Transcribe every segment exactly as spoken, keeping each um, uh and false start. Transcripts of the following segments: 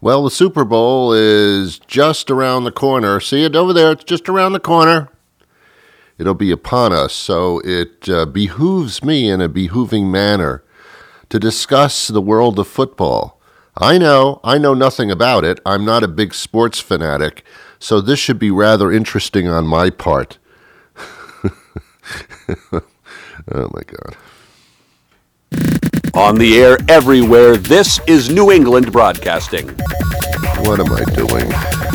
Well, the Super Bowl is just around the corner. See it over there? It's just around the corner. It'll be upon us, so it uh, behooves me in a behooving manner to discuss the world of football. I know, I know nothing about it. I'm not a big sports fanatic, so this should be rather interesting on my part. Oh, my God. On the air everywhere, this is New England Broadcasting. What am I doing?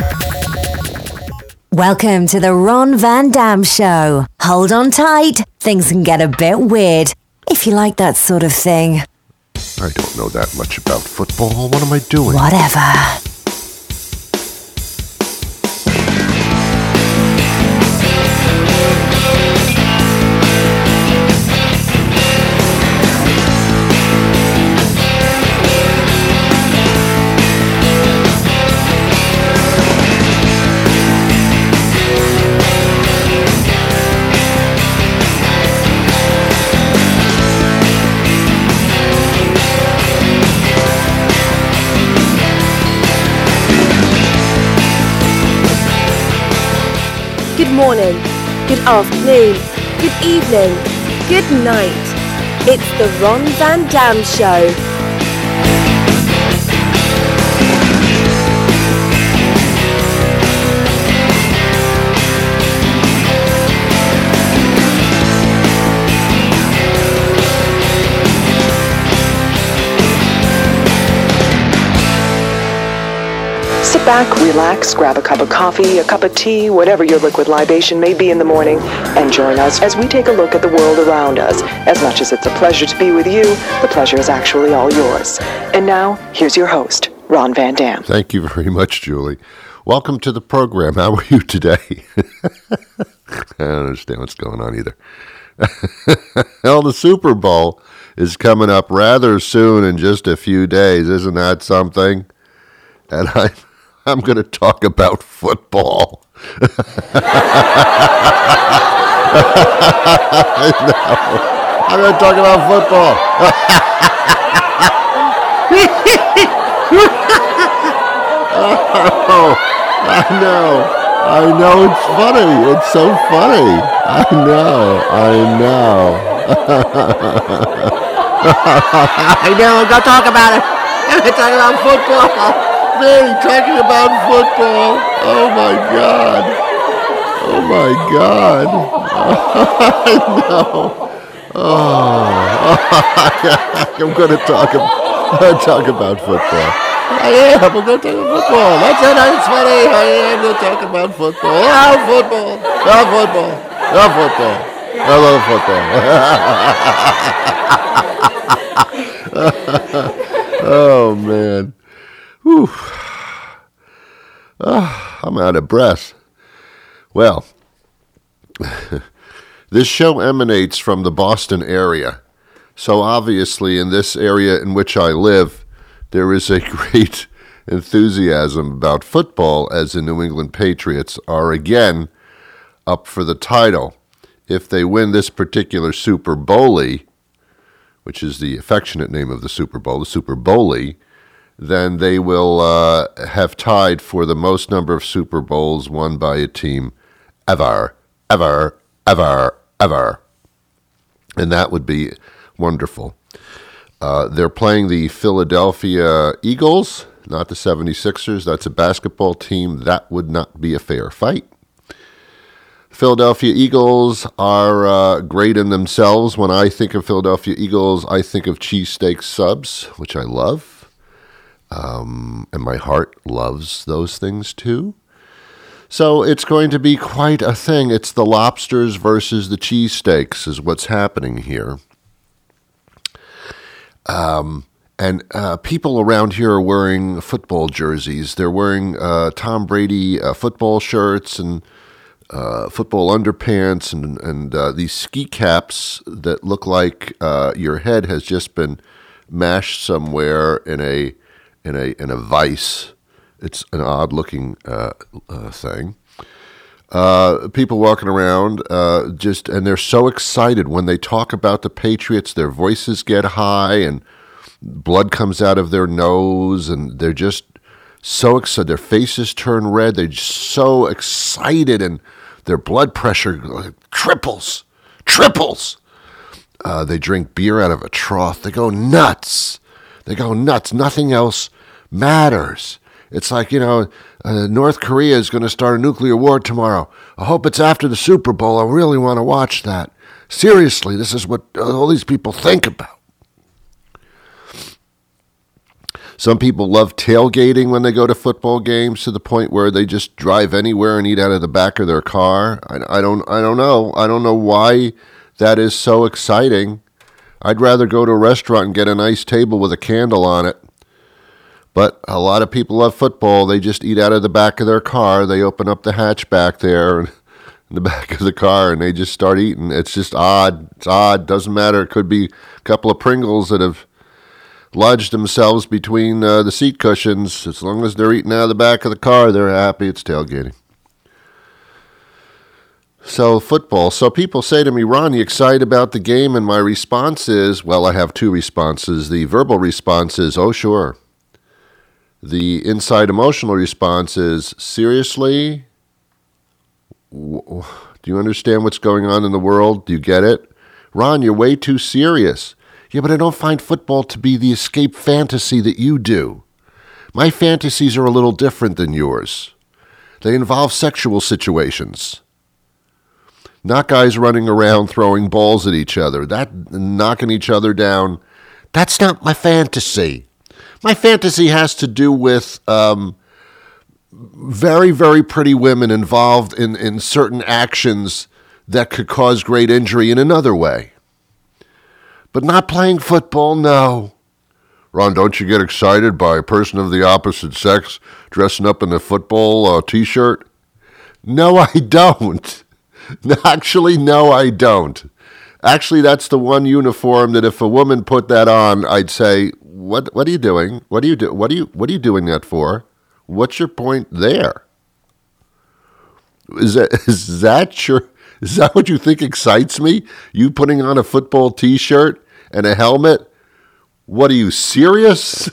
Welcome to the Ron Van Dam Show. Hold on tight. Things can get a bit weird, if you like that sort of thing. I don't know that much about football. What am I doing? Whatever. Good morning, good afternoon, good evening, good night. It's the Ron Van Dam Show. Sit back, relax, grab a cup of coffee, a cup of tea, whatever your liquid libation may be in the morning, and join us as we take a look at the world around us. As much as it's a pleasure to be with you, the pleasure is actually all yours. And now, here's your host, Ron Van Dam. Thank you very much, Julie. Welcome to the program. How are you today? I don't understand what's going on either. Well, the Super Bowl is coming up rather soon in just a few days. Isn't that something? And I... I'm going to talk about football. I know. I'm going to talk about football. Oh, I know. I know it's funny. It's so funny. I know. I know. I know. I'm going to talk about it. I'm going to talk about football. Me talking about football. Oh my God. Oh my God. I know. Oh, I'm going to talk, about, talk about football. I am. I'm going to talk about football. That's it. It's funny. I am going to talk about football. Oh, football. Oh, football. Oh, football. I love football. Oh, man. Whew. Oh, I'm out of breath. Well, this show emanates from the Boston area. So obviously in this area in which I live, there is a great enthusiasm about football as the New England Patriots are again up for the title. If they win this particular Super Bowl-y, which is the affectionate name of the Super Bowl, the Super Bowl-y, then they will uh, have tied for the most number of Super Bowls won by a team ever, ever, ever, ever. And that would be wonderful. Uh, they're playing the Philadelphia Eagles, not the seventy-sixers. That's a basketball team. That would not be a fair fight. Philadelphia Eagles are uh, great in themselves. When I think of Philadelphia Eagles, I think of cheesesteak subs, which I love. Um, and my heart loves those things too. So it's going to be quite a thing. It's the lobsters versus the cheesesteaks is what's happening here. Um, and uh, people around here are wearing football jerseys. They're wearing uh, Tom Brady uh, football shirts and uh, football underpants and, and uh, these ski caps that look like uh, your head has just been mashed somewhere in a in a in a vice. It's an odd-looking uh, uh, thing. Uh, people walking around uh, just, and they're so excited when they talk about the Patriots. Their voices get high, and blood comes out of their nose, and they're just so excited. Their faces turn red. They're just so excited, and their blood pressure triples, triples. Uh, they drink beer out of a trough. They go nuts. They go nuts. Nothing else matters. It's like, you know, uh, North Korea is going to start a nuclear war tomorrow. I hope it's after the Super Bowl. I really want to watch that. Seriously, this is what all these people think about. Some people love tailgating when they go to football games to the point where they just drive anywhere and eat out of the back of their car. I, I don't I don't know. I don't know why that is so exciting. I'd rather go to a restaurant and get a nice table with a candle on it. But a lot of people love football. They just eat out of the back of their car. They open up the hatch back there in the back of the car, and they just start eating. It's just odd. It's odd. Doesn't matter. It could be a couple of Pringles that have lodged themselves between uh, the seat cushions. As long as they're eating out of the back of the car, they're happy. It's tailgating. So football. So people say to me, Ron, you excited about the game? And my response is, well, I have two responses. The verbal response is, oh, sure. The inside emotional response is, seriously? Do you understand what's going on in the world? Do you get it? Ron, you're way too serious. Yeah, but I don't find football to be the escape fantasy that you do. My fantasies are a little different than yours. They involve sexual situations. Not guys running around throwing balls at each other. That knocking each other down. That's not my fantasy. My fantasy has to do with um, very, very pretty women involved in, in certain actions that could cause great injury in another way. But not playing football, no. Ron, don't you get excited by a person of the opposite sex dressing up in a football uh, T-shirt? No, I don't. Actually, no, I don't. Actually, that's the one uniform that if a woman put that on, I'd say, "What? What are you doing? What are you do? What are you? What are you doing that for? What's your point there? Is that is that your? Is that what you think excites me? You putting on a football T-shirt and a helmet? What are you, serious?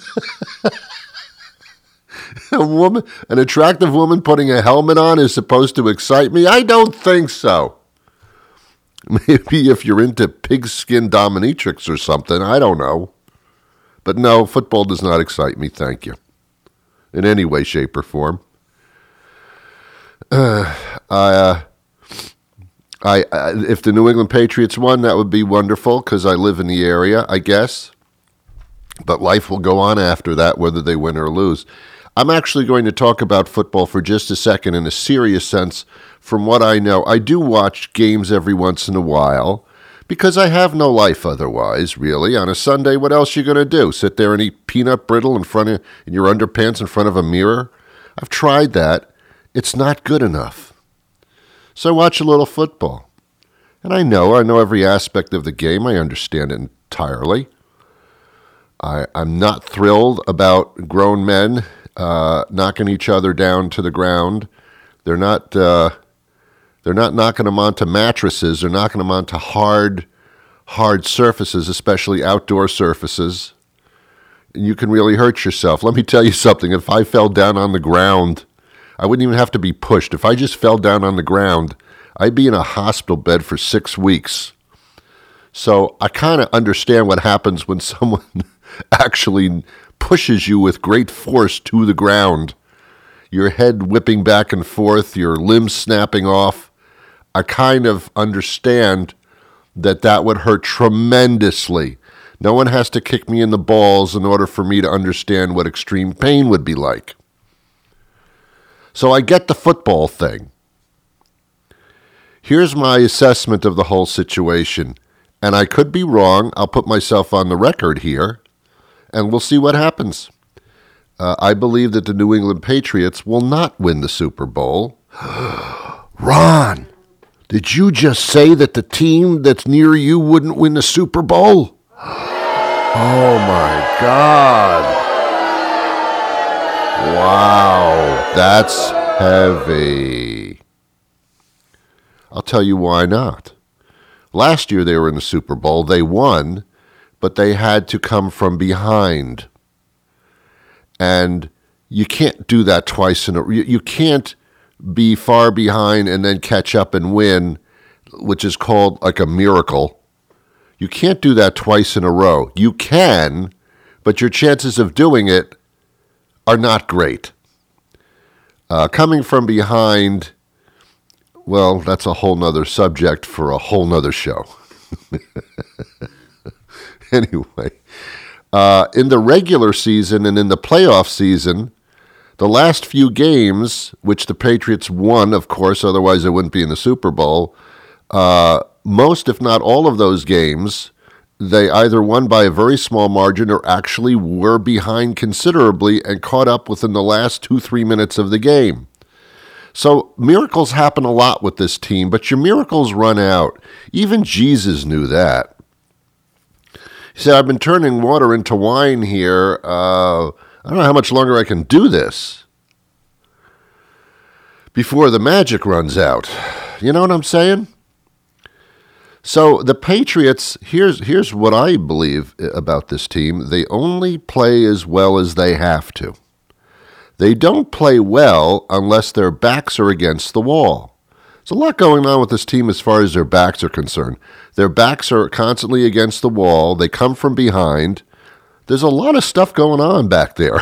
A woman, an attractive woman putting a helmet on is supposed to excite me? I don't think so. Maybe if you're into pigskin dominatrix or something, I don't know. But no, football does not excite me, thank you. In any way, shape, or form. Uh, I, uh, I, I, if the New England Patriots won, that would be wonderful because I live in the area, I guess. But life will go on after that, whether they win or lose. I'm actually going to talk about football for just a second in a serious sense. From what I know, I do watch games every once in a while because I have no life otherwise, really. On a Sunday, what else are you going to do? Sit there and eat peanut brittle in front of in your underpants in front of a mirror? I've tried that. It's not good enough. So I watch a little football. And I know, I know every aspect of the game. I understand it entirely. I, I'm not thrilled about grown men uh, knocking each other down to the ground. They're not uh, they're not knocking them onto mattresses. They're knocking them onto hard, hard surfaces, especially outdoor surfaces. And you can really hurt yourself. Let me tell you something. If I fell down on the ground, I wouldn't even have to be pushed. If I just fell down on the ground, I'd be in a hospital bed for six weeks. So I kind of understand what happens when someone actually pushes you with great force to the ground. Your head whipping back and forth, your limbs snapping off. I kind of understand that that would hurt tremendously. No one has to kick me in the balls in order for me to understand what extreme pain would be like. So I get the football thing. Here's my assessment of the whole situation. And I could be wrong. I'll put myself on the record here. And we'll see what happens. Uh, I believe that the New England Patriots will not win the Super Bowl. Ron, did you just say that the team that's near you wouldn't win the Super Bowl? Oh, my God. Wow, that's heavy. I'll tell you why not. Last year they were in the Super Bowl. They won, but they had to come from behind. And You can't do that twice in a you, you can't be far behind and then catch up and win, which is called like a miracle. You can't do that twice in a row. You can, but your chances of doing it are not great. Uh, coming from behind, well, that's a whole nother subject for a whole nother show. Anyway, uh, in the regular season and in the playoff season, the last few games, which the Patriots won, of course, otherwise they wouldn't be in the Super Bowl, uh, most, if not all of those games, they either won by a very small margin or actually were behind considerably and caught up within the last two, three minutes of the game. So miracles happen a lot with this team, but your miracles run out. Even Jesus knew that. He said, I've been turning water into wine here. Uh, I don't know how much longer I can do this before the magic runs out. You know what I'm saying? So the Patriots, here's here's what I believe about this team. They only play as well as they have to. They don't play well unless their backs are against the wall. There's a lot going on with this team as far as their backs are concerned. Their backs are constantly against the wall. They come from behind. There's a lot of stuff going on back there.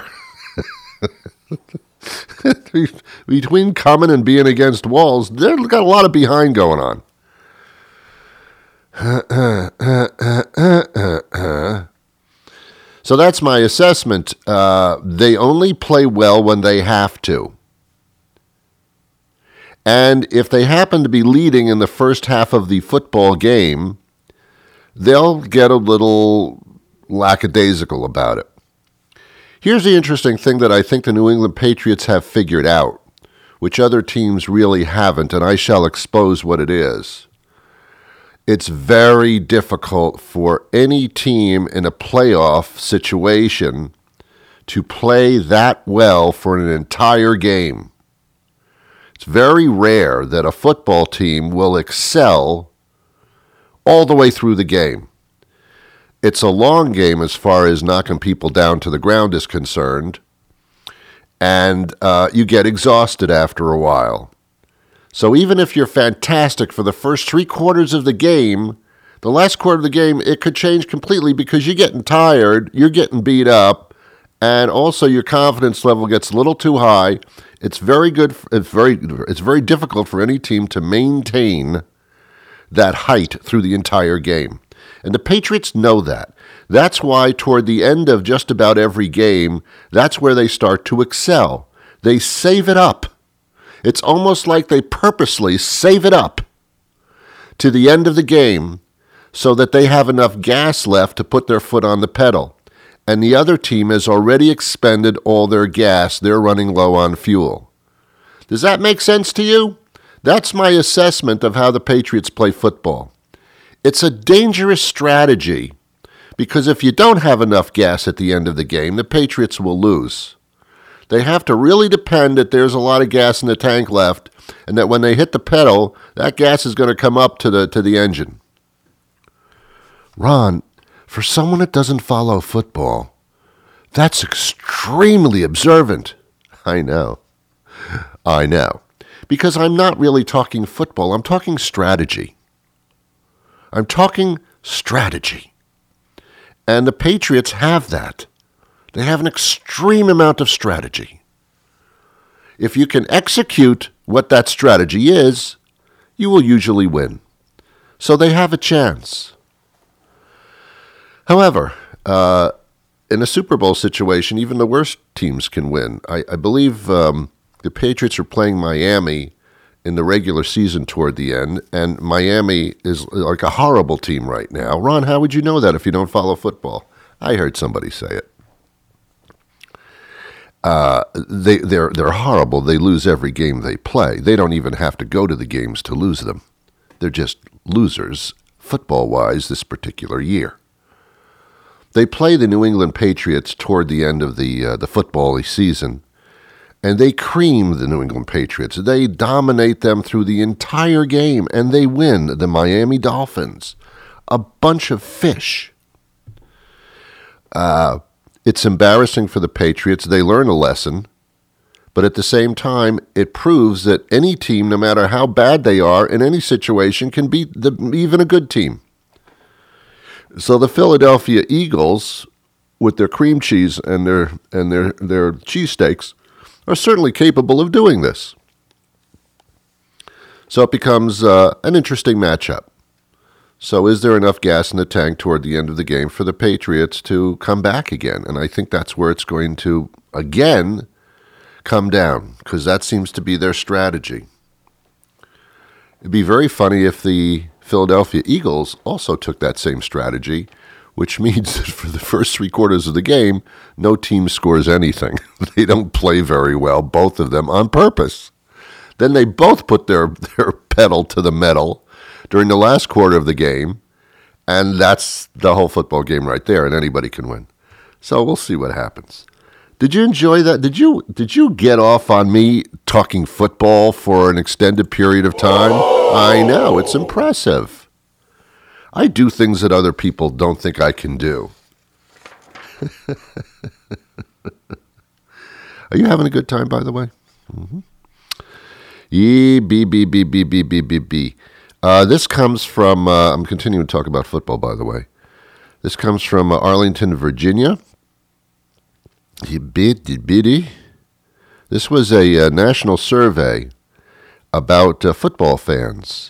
Between coming and being against walls, they've got a lot of behind going on. So that's my assessment. Uh, they only play well when they have to. And if they happen to be leading in the first half of the football game, they'll get a little lackadaisical about it. Here's the interesting thing that I think the New England Patriots have figured out, which other teams really haven't, and I shall expose what it is. It's very difficult for any team in a playoff situation to play that well for an entire game. It's very rare that a football team will excel all the way through the game. It's a long game as far as knocking people down to the ground is concerned, and uh, you get exhausted after a while. So even if you're fantastic for the first three quarters of the game, the last quarter of the game, it could change completely because you're getting tired, you're getting beat up, and also your confidence level gets a little too high. It's very good. It's very, it's very difficult for any team to maintain that height through the entire game. And the Patriots know that. That's why toward the end of just about every game, that's where they start to excel. They save it up. It's almost like they purposely save it up to the end of the game so that they have enough gas left to put their foot on the pedal. And the other team has already expended all their gas. They're running low on fuel. Does that make sense to you? That's my assessment of how the Patriots play football. It's a dangerous strategy because if you don't have enough gas at the end of the game, the Patriots will lose. They have to really depend that there's a lot of gas in the tank left and that when they hit the pedal, that gas is going to come up to the to the engine. Ron, for someone that doesn't follow football, that's extremely observant. I know. I know. Because I'm not really talking football. I'm talking strategy. I'm talking strategy. And the Patriots have that. They have an extreme amount of strategy. If you can execute what that strategy is, you will usually win. So they have a chance. However, uh, in a Super Bowl situation, even the worst teams can win. I, I believe um, the Patriots are playing Miami in the regular season toward the end, and Miami is like a horrible team right now. Ron, how would you know that if you don't follow football? I heard somebody say it. Uh, they, they're they're horrible. They lose every game they play. They don't even have to go to the games to lose them. They're just losers, football-wise, this particular year. They play the New England Patriots toward the end of the uh, the football season, and they cream the New England Patriots. They dominate them through the entire game, and they win the Miami Dolphins. A bunch of fish. Uh, it's embarrassing for the Patriots. They learn a lesson. But at the same time, it proves that any team, no matter how bad they are in any situation, can beat the, even a good team. So the Philadelphia Eagles, with their cream cheese and their and their their cheesesteaks, are certainly capable of doing this. So it becomes uh, an interesting matchup. So is there enough gas in the tank toward the end of the game for the Patriots to come back again? And I think that's where it's going to, again, come down, because that seems to be their strategy. It'd be very funny if the Philadelphia Eagles also took that same strategy, which means that for the first three quarters of the game, no team scores anything. They don't play very well, both of them, on purpose. Then they both put their, their pedal to the metal during the last quarter of the game, and that's the whole football game right there, and anybody can win. So we'll see what happens. Did you enjoy that? Did you did you get off on me talking football for an extended period of time? I know, it's impressive. I do things that other people don't think I can do. Are you having a good time, by the way? Mm-hmm. E B B B B B B B B. Uh, this comes from, uh, I'm continuing to talk about football, by the way. This comes from uh, Arlington, Virginia. This was a uh, national survey about uh, football fans.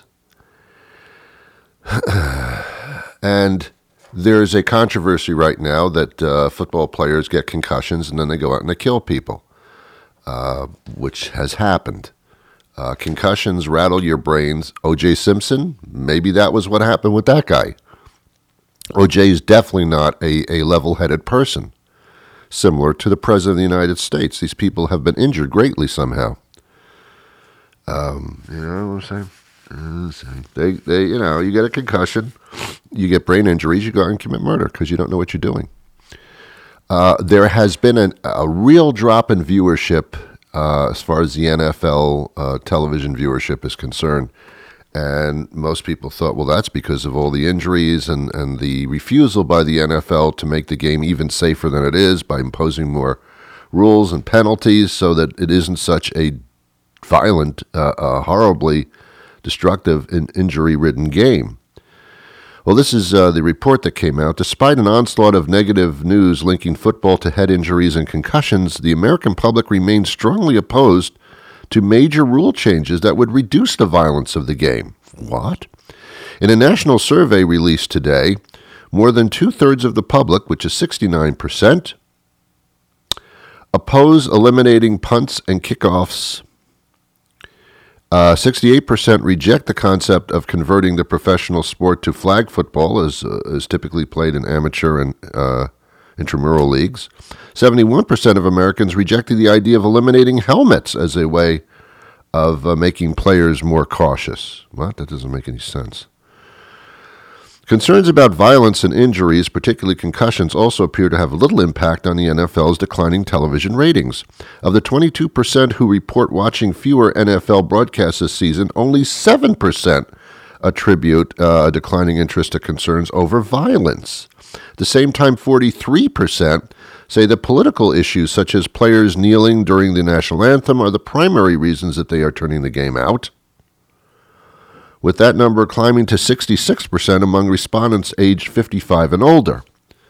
And there's a controversy right now that uh, football players get concussions and then they go out and they kill people, uh, which has happened. Uh, concussions rattle your brains. O J Simpson, maybe that was what happened with that guy. O J is definitely not a, a level-headed person. Similar to the President of the United States. These people have been injured greatly somehow. Um, you know what I'm saying? They, they, you know, you get a concussion, you get brain injuries, you go out and commit murder because you don't know what you're doing. Uh, there has been an, a real drop in viewership uh, as far as the N F L uh, television viewership is concerned. And most people thought, well, that's because of all the injuries and, and the refusal by the N F L to make the game even safer than it is by imposing more rules and penalties so that it isn't such a violent, uh, uh, horribly destructive and injury-ridden game. Well, this is uh, the report that came out. Despite an onslaught of negative news linking football to head injuries and concussions, the American public remains strongly opposed to major rule changes that would reduce the violence of the game. What? In a national survey released today, more than two-thirds of the public, which is sixty-nine percent, oppose eliminating punts and kickoffs. Uh, sixty-eight percent reject the concept of converting the professional sport to flag football, as uh, is typically played in amateur and uh, intramural leagues. seventy-one percent of Americans rejected the idea of eliminating helmets as a way of uh, making players more cautious. What? That doesn't make any sense. Concerns about violence and injuries, particularly concussions, also appear to have little impact on the N F L's declining television ratings. Of the twenty-two percent who report watching fewer N F L broadcasts this season, only seven percent attribute uh, a declining interest to concerns over violence. At the same time, forty-three percent say that political issues such as players kneeling during the national anthem are the primary reasons that they are turning the game out, with that number climbing to sixty-six percent among respondents aged fifty-five and older.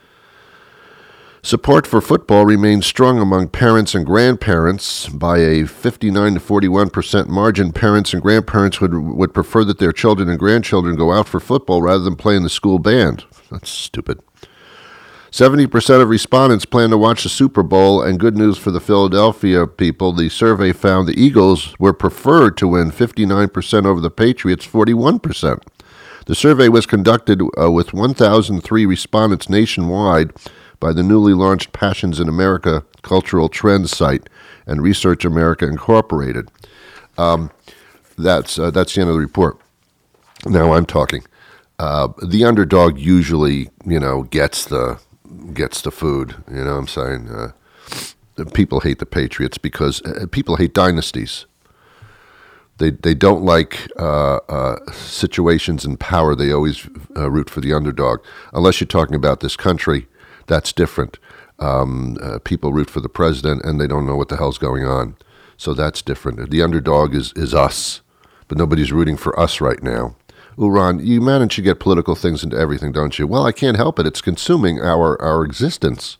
Support for football remains strong among parents and grandparents. By a fifty-nine to forty-one percent margin, parents and grandparents would, would prefer that their children and grandchildren go out for football rather than play in the school band. That's stupid. seventy percent of respondents plan to watch the Super Bowl, and good news for the Philadelphia people, the survey found the Eagles were preferred to win fifty-nine percent over the Patriots, forty-one percent. The survey was conducted uh, with one thousand three respondents nationwide by the newly launched Passions in America Cultural Trends site and Research America Incorporated. Um, that's, uh, that's the end of the report. Now I'm talking. Uh, the underdog usually, you know, gets the gets the food. You know what I'm saying? Uh, people hate the Patriots because uh, people hate dynasties. They they don't like uh, uh, situations in power. They always uh, root for the underdog. Unless you're talking about this country, that's different. Um, uh, people root for the president and they don't know what the hell's going on. So that's different. The underdog is, is us, but nobody's rooting for us right now. Ooh, Ron, you manage to get political things into everything, don't you? Well, I can't help it. It's consuming our, our existence.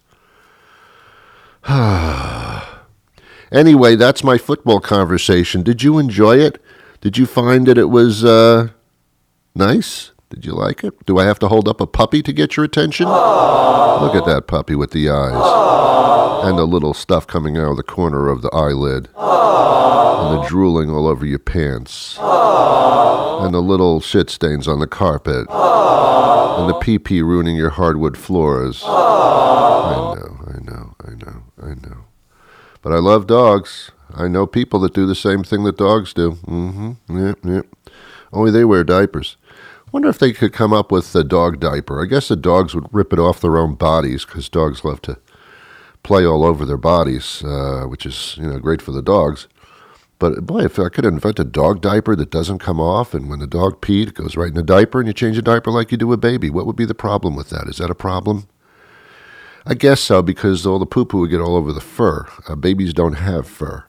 Anyway, that's my football conversation. Did you enjoy it? Did you find that it was uh, nice? Did you like it? Do I have to hold up a puppy to get your attention? Aww. Look at that puppy with the eyes. Aww. And the little stuff coming out of the corner of the eyelid. Aww. And the drooling all over your pants. Aww. And the little shit stains on the carpet. Aww. And the pee-pee ruining your hardwood floors. Aww. I know, I know, I know, I know. But I love dogs. I know people that do the same thing that dogs do. Mm-hmm. Yep, yep. Only they wear diapers. Wonder if they could come up with a dog diaper. I guess the dogs would rip it off their own bodies because dogs love to play all over their bodies, uh, which is, you know, great for the dogs. But boy, if I could invent a dog diaper that doesn't come off, and when the dog peed, it goes right in the diaper, and you change the diaper like you do a baby, what would be the problem with that? Is that a problem? I guess so, because all the poo-poo would get all over the fur. Uh, babies don't have fur.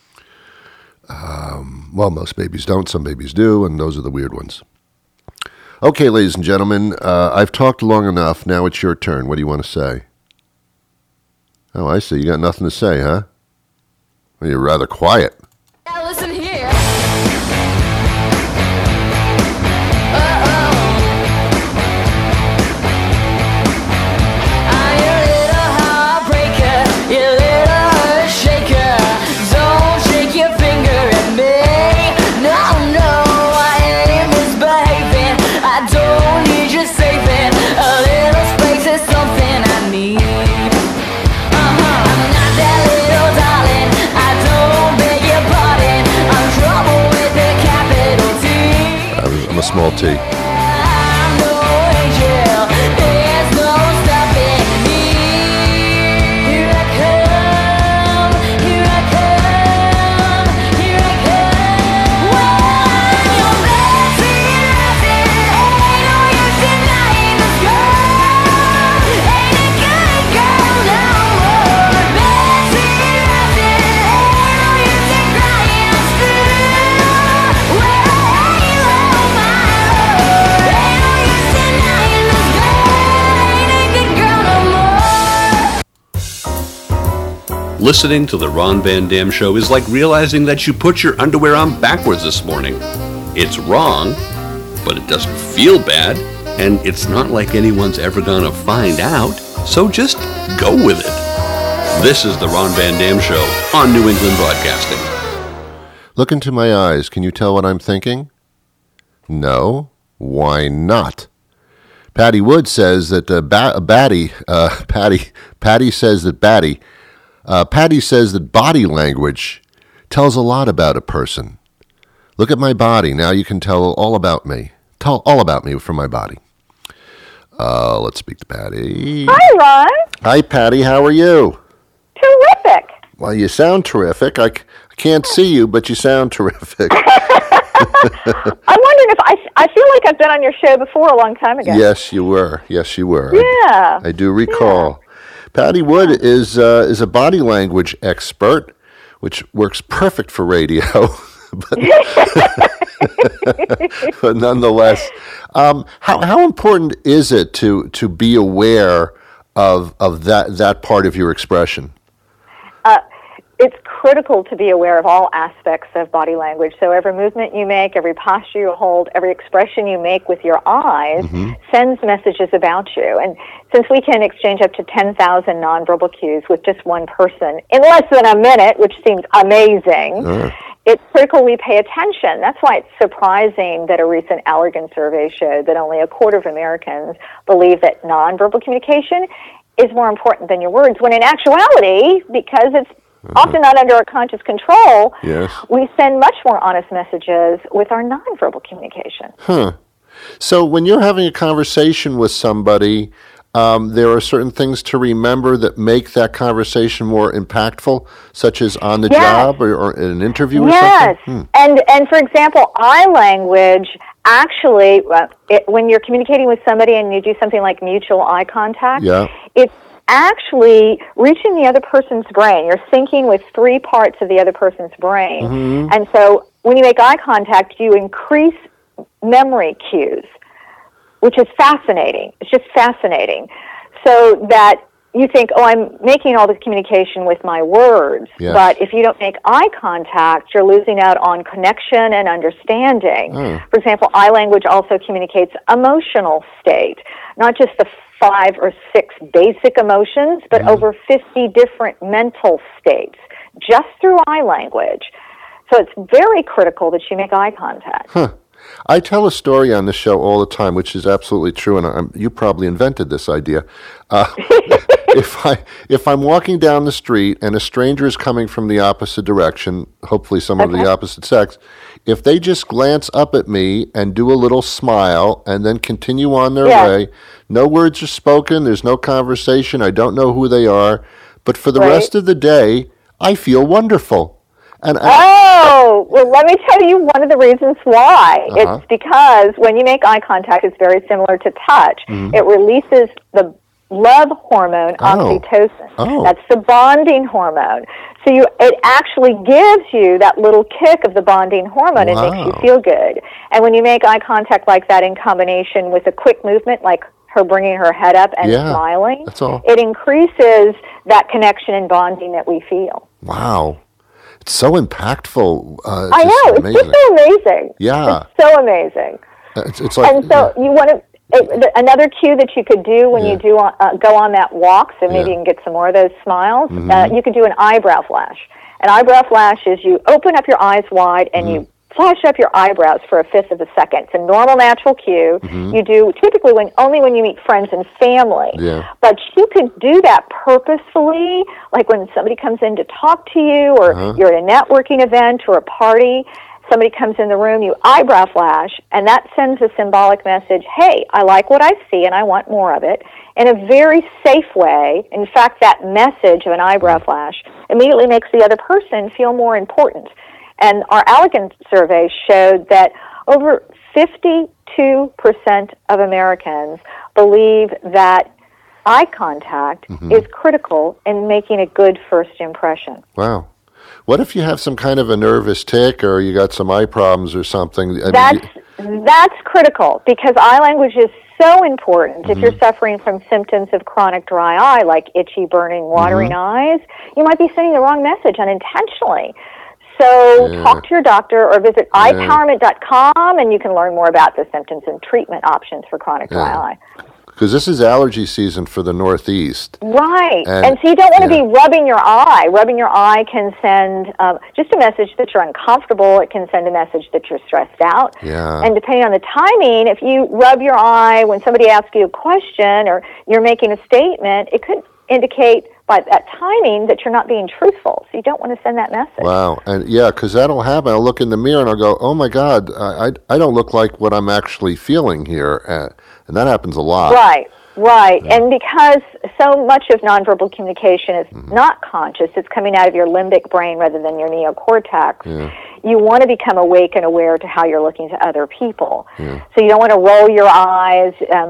Um, well, most babies don't. Some babies do, and those are the weird ones. Okay, ladies and gentlemen, uh, I've talked long enough. Now it's your turn. What do you want to say? Oh, I see. You got nothing to say, huh? Well, you're rather quiet. Now listen here. I'm a small T. Listening to the Ron Van Dam Show is like realizing that you put your underwear on backwards this morning. It's wrong, but it doesn't feel bad, and it's not like anyone's ever gonna find out, so just go with it. This is the Ron Van Dam Show on New England Broadcasting. Look into my eyes. Can you tell what I'm thinking? No. Why not? Patty Wood says that uh, ba- Batty, uh, Patty, Patty says that Batty, Uh, Patty says that body language tells a lot about a person. Look at my body. Now you can tell all about me. Tell all about me from my body. Uh, let's speak to Patty. Hi, Ron. Hi, Patty. How are you? Terrific. Well, you sound terrific. I, c- I can't see you, but you sound terrific. I'm wondering if I, I feel like I've been on your show before a long time ago. Yes, you were. Yes, you were. Yeah. I, I do recall. Yeah. Patty Wood yeah. is uh, is a body language expert, which works perfect for radio, but, but nonetheless, um, how how important is it to to be aware of of that that part of your expression? Uh, it's critical to be aware of all aspects of body language. So every movement you make, every posture you hold, every expression you make with your eyes mm-hmm. sends messages about you. And since we can exchange up to ten thousand nonverbal cues with just one person in less than a minute, which seems amazing, uh. it's critical we pay attention. That's why it's surprising that a recent Allergan survey showed that only a quarter of Americans believe that nonverbal communication is more important than your words, when in actuality, because it's Uh-huh. often not under our conscious control, yes. we send much more honest messages with our nonverbal communication. Huh. So when you're having a conversation with somebody, um, there are certain things to remember that make that conversation more impactful, such as on the yes. job or, or in an interview or yes. something? Yes. Hmm. And, and for example, eye language, actually, uh, it, when you're communicating with somebody and you do something like mutual eye contact, yeah. it's actually reaching the other person's brain. You're syncing with three parts of the other person's brain. Mm-hmm. And so when you make eye contact, you increase memory cues, which is fascinating. It's just fascinating. So that you think, oh, I'm making all this communication with my words, yes. but if you don't make eye contact, you're losing out on connection and understanding. Mm. For example, eye language also communicates emotional state, not just the five or six basic emotions, but mm. over fifty different mental states, just through eye language. So it's very critical that you make eye contact. Huh. I tell a story on the show all the time, which is absolutely true, and I'm, you probably invented this idea. Uh, if I if I'm walking down the street and a stranger is coming from the opposite direction, hopefully someone okay. of the opposite sex, if they just glance up at me and do a little smile and then continue on their yes. way, no words are spoken, there's no conversation, I don't know who they are, but for the right. rest of the day, I feel wonderful. And oh, well, let me tell you one of the reasons why. Uh-huh. It's because when you make eye contact, it's very similar to touch. Mm-hmm. It releases the love hormone, oh. oxytocin. Oh. That's the bonding hormone. So you, it actually gives you that little kick of the bonding hormone. Wow. It makes you feel good. And when you make eye contact like that in combination with a quick movement, like her bringing her head up and yeah, smiling, that's all. It increases that connection and bonding that we feel. Wow. It's so impactful. Uh, I know. It's amazing. just so amazing. Yeah. It's so amazing. It's, it's like, and so yeah. you want to, it, another cue that you could do when yeah. you do uh, go on that walk, so maybe yeah. you can get some more of those smiles, mm-hmm. uh, you could do an eyebrow flash. An eyebrow flash is you open up your eyes wide and mm-hmm. you flash up your eyebrows for a fifth of a second. It's a normal, natural cue. Mm-hmm. You do typically when only when you meet friends and family. Yeah. But you could do that purposefully, like when somebody comes in to talk to you, or uh-huh. you're at a networking event or a party. Somebody comes in the room, you eyebrow flash, and that sends a symbolic message, hey, I like what I see and I want more of it, in a very safe way. In fact, that message of an eyebrow flash immediately makes the other person feel more important. And our Allergan survey showed that over fifty-two percent of Americans believe that eye contact mm-hmm. is critical in making a good first impression. Wow. What if you have some kind of a nervous tic, or you got some eye problems or something? I that's, mean, you... that's critical, because eye language is so important. Mm-hmm. If you're suffering from symptoms of chronic dry eye, like itchy, burning, watering mm-hmm. eyes, you might be sending the wrong message unintentionally. So yeah. talk to your doctor or visit yeah. eye powerment dot com, and you can learn more about the symptoms and treatment options for chronic dry yeah. eye. Because this is allergy season for the Northeast. Right. And, and so you don't want to yeah. be rubbing your eye. Rubbing your eye can send um, just a message that you're uncomfortable. It can send a message that you're stressed out. Yeah. And depending on the timing, if you rub your eye when somebody asks you a question or you're making a statement, it could indicate by that timing that you're not being truthful. So you don't want to send that message. Wow. And yeah, because that'll happen. I'll look in the mirror and I'll go, oh my God, I, I, I don't look like what I'm actually feeling here. Uh, and that happens a lot. Right, right. Yeah. And because so much of nonverbal communication is mm-hmm. not conscious, it's coming out of your limbic brain rather than your neocortex, yeah. you want to become awake and aware to how you're looking to other people. Yeah. So you don't want to roll your eyes. Um,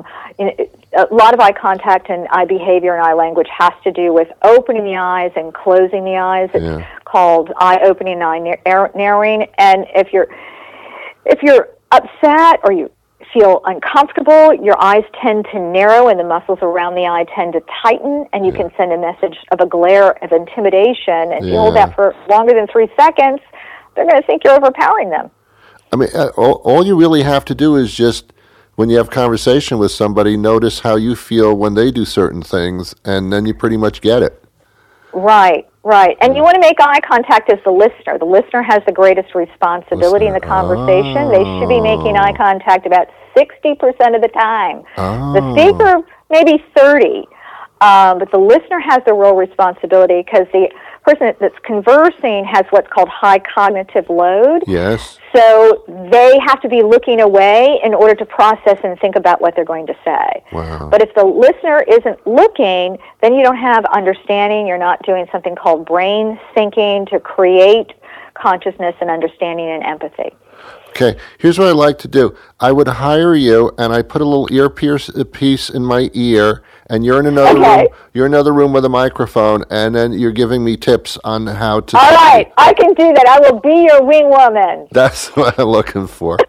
a lot of eye contact and eye behavior and eye language has to do with opening the eyes and closing the eyes. It's yeah. called eye opening and eye nar- narrowing. And if you're if you're upset or you feel uncomfortable, your eyes tend to narrow and the muscles around the eye tend to tighten, and you yeah. can send a message of a glare of intimidation. And if yeah. you hold that for longer than three seconds, they're going to think you're overpowering them. I mean, all, all you really have to do is just, when you have conversation with somebody, notice how you feel when they do certain things, and then you pretty much get it. Right, right. And you want to make eye contact as the listener. The listener has the greatest responsibility listener. in the conversation. Oh. They should be making eye contact about sixty percent of the time. Oh. The speaker, maybe thirty. Um, but the listener has the real responsibility, because the person that's conversing has what's called high cognitive load. Yes. So they have to be looking away in order to process and think about what they're going to say. Wow. But if the listener isn't looking, then you don't have understanding. You're not doing something called brain syncing to create consciousness and understanding and empathy. Okay, here's what I like to do. I would hire you, and I put a little earpiece piece in my ear, and you're in another Okay. room. You're in another room with a microphone, and then you're giving me tips on how to. All right, I can do that. I will be your wing woman. That's what I'm looking for.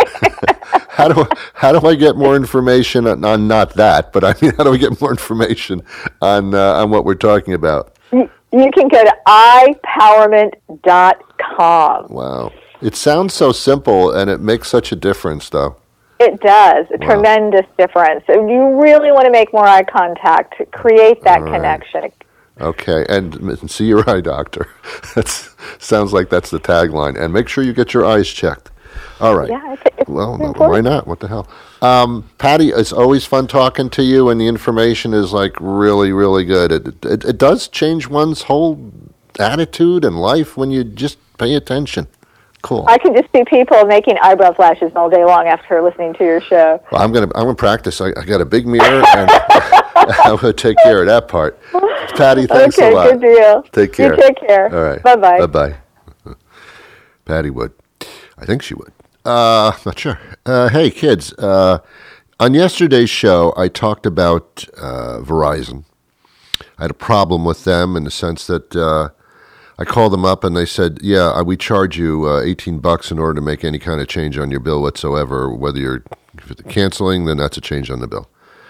how do how do I get more information on, on not that, but I mean, how do I get more information on uh, on what we're talking about? You, you can go to i powerment dot com. Wow, it sounds so simple, and it makes such a difference, though. It does. A Wow. tremendous difference. So you really want to make more eye contact to create that All right. connection. Okay, and m- see your eye doctor. That sounds like that's the tagline. And make sure you get your eyes checked. All right. Yeah, it's, it's Well, no, important. why not? What the hell? Um, Patty, it's always fun talking to you, and the information is like really, really good. It, it, it does change one's whole attitude and life when you just pay attention. Cool. I can just see people making eyebrow flashes all day long after listening to your show. Well, I'm gonna I'm gonna practice. I, I got a big mirror, and I'm gonna take care of that part. Patty, thanks okay, a lot. good deal. Take care. You take care. All right. Bye-bye. Bye-bye. Patty would. I think she would. Uh, not sure. Uh, hey, kids. Uh, on yesterday's show, I talked about uh, Verizon. I had a problem with them in the sense that uh, I called them up and they said, yeah, uh, we charge you uh, eighteen bucks in order to make any kind of change on your bill whatsoever. Whether you're canceling, then that's a change on the bill.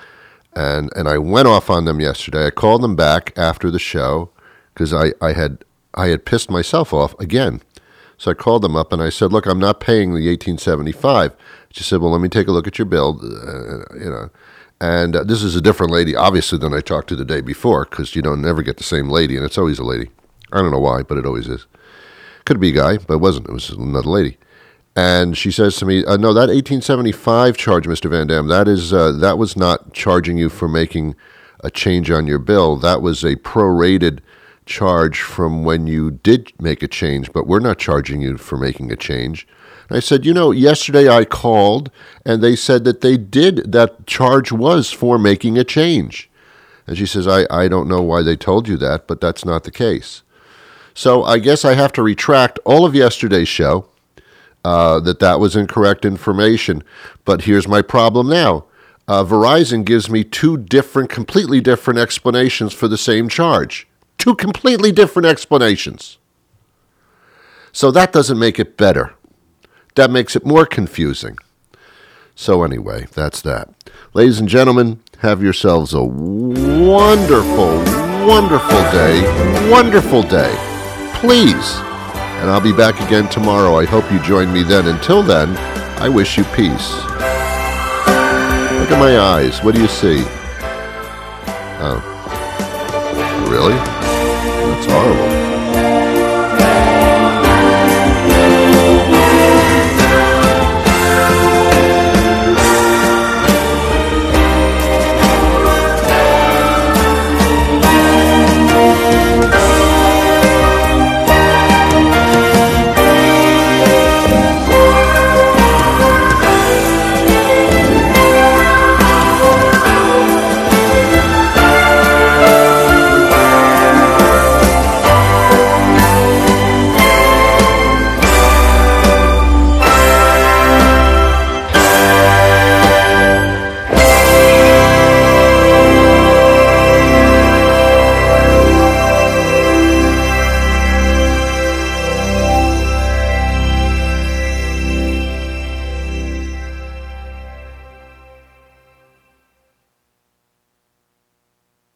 And and I went off on them yesterday. I called them back after the show because I, I had I had pissed myself off again. So I called them up and I said, "Look, I'm not paying the eighteen seventy-five." She said, "Well, let me take a look at your bill." Uh, you know, and uh, this is a different lady, obviously, than I talked to the day before because you don't never get the same lady, and it's always a lady. I don't know why, but it always is. Could be a guy, but it wasn't. It was another lady. And she says to me, uh, no, that eighteen seventy-five charge, Mister Van Dam, that is uh, that was not charging you for making a change on your bill. That was a prorated charge from when you did make a change, but we're not charging you for making a change. And I said, you know, yesterday I called, and they said that they did, that charge was for making a change. And she says, I, I don't know why they told you that, but that's not the case. So I guess I have to retract all of yesterday's show. Uh, that that was incorrect information. But here's my problem now. Uh, Verizon gives me two different, completely different explanations for the same charge. Two completely different explanations. So that doesn't make it better. That makes it more confusing. So anyway, that's that. Ladies and gentlemen, have yourselves a wonderful, wonderful day. Wonderful day. Please. And I'll be back again tomorrow. I hope you join me then. Until then, I wish you peace. Look at my eyes. What do you see? Oh. Really? That's horrible.